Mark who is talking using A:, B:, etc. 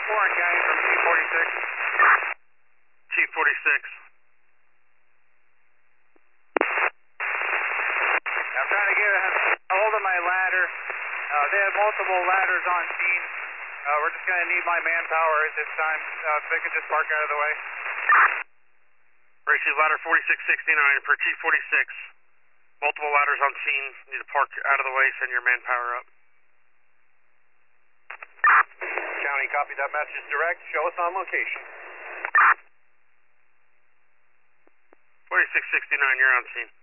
A: Warren County from Chief 46.
B: Chief 46.
A: I'm trying to get a hold of my ladder. They have multiple ladders on scene. We're just going to need my manpower at this time. If they could just park out of the way.
B: Receive ladder 4669 for Chief 46. Multiple ladders on scene. Need to park out of the way, send your manpower up.
A: County, copy that message direct. Show us on location.
B: 4669, you're on scene.